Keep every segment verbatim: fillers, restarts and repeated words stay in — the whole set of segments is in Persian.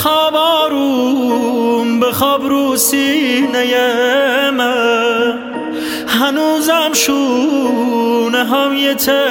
بخواب آروم، بخواب رو سینه من، هنوزم شونه هم یه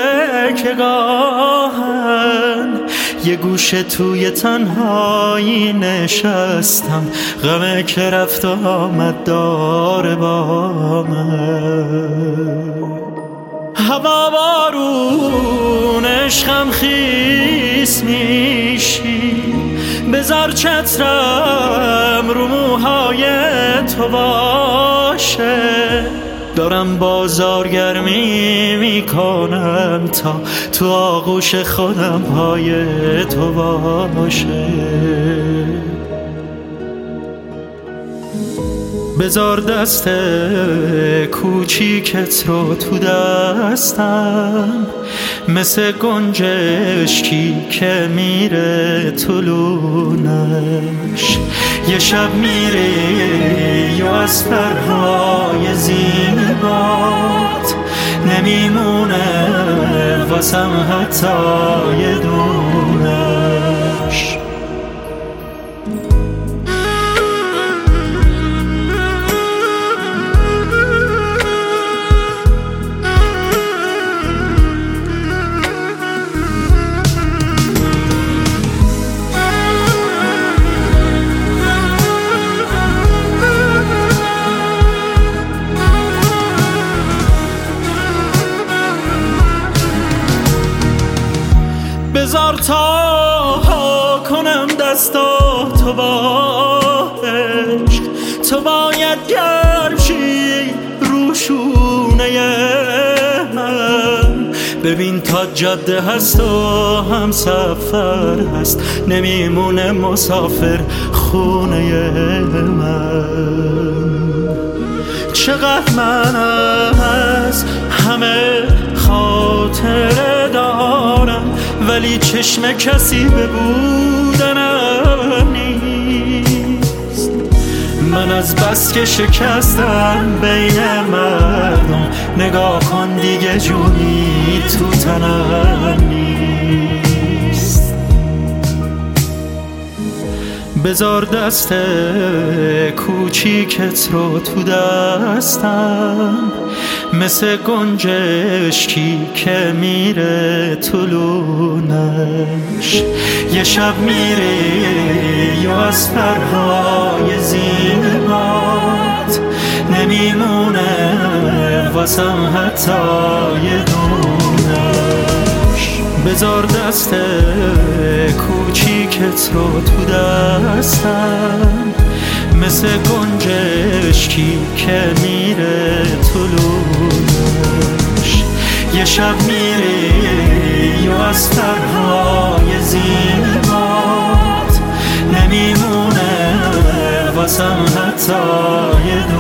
تکگاهن. یه گوشه توی تنهایی نشستم، غمه که رفت آمد داره با من. هوا بارون عشقم خیس میشی، بذار چترم رو موهای تو باشه. دارم بازارگرمی میکنم تا تو آغوش خودم پای تو باشه. بذار دست کوچیکت رو تو دستم، مثل گنجشکی که میره تو لونش. یه شب میری و از پرهای زیبات نمیمونه واسم حتی یه دونش. بذار تا کنم دستاتو با عشق، تو باید گرم شی رو شونه من. ببین تا جاده هست و هم سفر هست، نمیمونه مسافر خونه من. چقدر من از همه خاطره دارم، ولی چشم کسی به بودنم نیست. من از بس که شکستم بین مردم، نگاه کن دیگه جونی تو تنم نیست. بذار دست کوچیکت رو تو دستم، مثل گنجشکی که میره تو لونش. یه شب میری و از پرهای زیبات نمیمونه واسم حتی یه دونش. بذار دست کوچیکت رو تو دستم، مثل گنجشکی که میره تو لونش. یه شب میری و از پرهای زیبات نمیمونه واسم حتی یه